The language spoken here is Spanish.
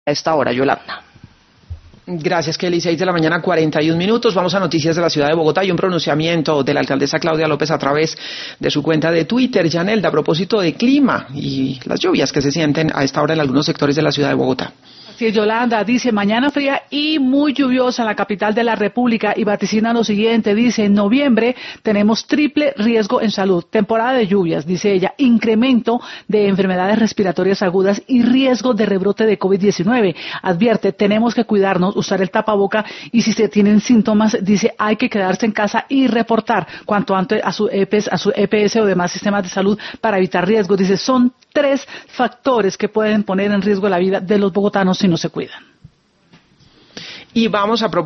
A esta hora, Yolanda. Gracias, Kelly. 6:41 a.m. Vamos a noticias de la ciudad de Bogotá y un pronunciamiento de la alcaldesa Claudia López a través de su cuenta de Twitter. Yanelda, a propósito de clima y las lluvias que se sienten a esta hora en algunos sectores de la ciudad de Bogotá. Sí, Yolanda dice, mañana fría y muy lluviosa en la capital de la República y vaticina lo siguiente, dice, en noviembre tenemos triple riesgo en salud, temporada de lluvias, dice ella, incremento de enfermedades respiratorias agudas y riesgo de rebrote de COVID-19. Advierte, tenemos que cuidarnos, usar el tapaboca y si se tienen síntomas, dice, hay que quedarse en casa y reportar cuanto antes a su EPS o demás sistemas de salud para evitar riesgos. Dice, son 3 factores que pueden poner en riesgo la vida de los bogotanos si no se cuidan. Y vamos a